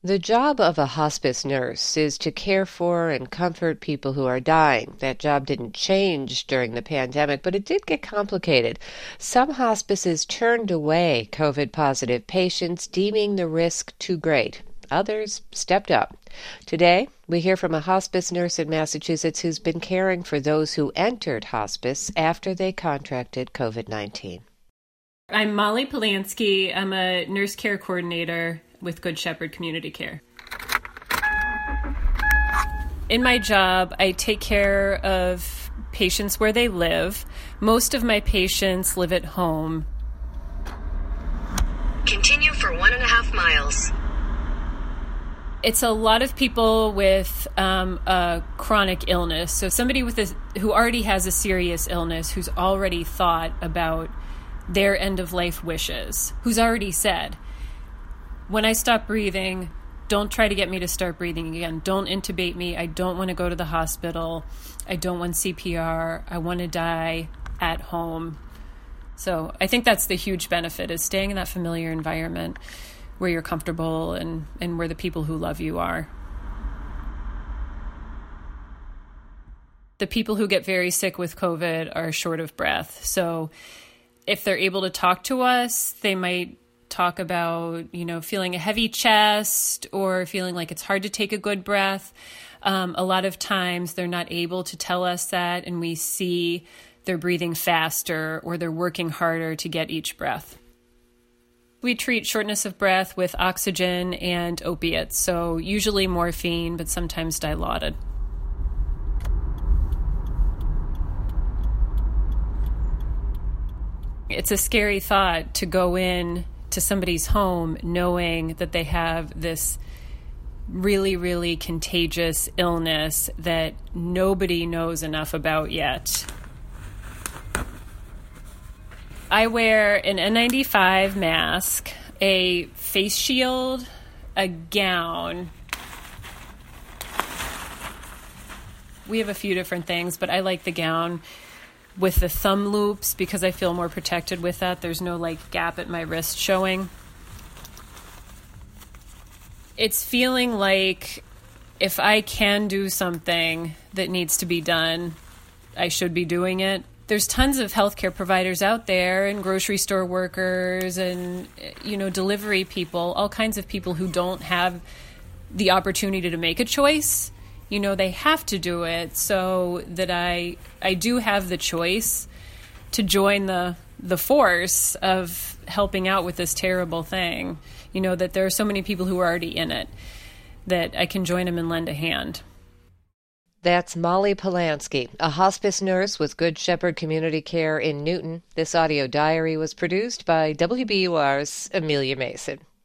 The job of a hospice nurse is to care for and comfort people who are dying. That job didn't change during the pandemic, but it did get complicated. Some hospices turned away COVID-positive patients, deeming the risk too great. Others stepped up. Today, we hear from a hospice nurse in Massachusetts who's been caring for those who entered hospice after they contracted COVID-19. I'm Molly Polanski. I'm a nurse care coordinator with Good Shepherd Community Care. In my job, I take care of patients where they live. Most of my patients live at home. Continue for 1.5 miles. It's a lot of people with a chronic illness. So somebody who already has a serious illness, who's already thought about their end-of-life wishes, who's already said, when I stop breathing, don't try to get me to start breathing again. Don't intubate me. I don't want to go to the hospital. I don't want CPR. I want to die at home. So I think that's the huge benefit, is staying in that familiar environment where you're comfortable and where the people who love you are. The people who get very sick with COVID are short of breath. So if they're able to talk to us, they might talk about, feeling a heavy chest or feeling like it's hard to take a good breath. A lot of times they're not able to tell us that, and we see they're breathing faster or they're working harder to get each breath. We treat shortness of breath with oxygen and opiates, so usually morphine, but sometimes Dilaudid. It's a scary thought to go in to somebody's home knowing that they have this really, really contagious illness that nobody knows enough about yet. I wear an N95 mask, a face shield, a gown. We have a few different things, but I like the gown with the thumb loops because I feel more protected with that. There's no gap at my wrist showing. It's feeling like if I can do something that needs to be done, I should be doing it. There's tons of healthcare providers out there, and grocery store workers and, delivery people, all kinds of people who don't have the opportunity to make a choice. They have to do it, so that I do have the choice to join the force of helping out with this terrible thing. That there are so many people who are already in it, that I can join them and lend a hand. That's Molly Polanski, a hospice nurse with Good Shepherd Community Care in Newton. This audio diary was produced by WBUR's Amelia Mason.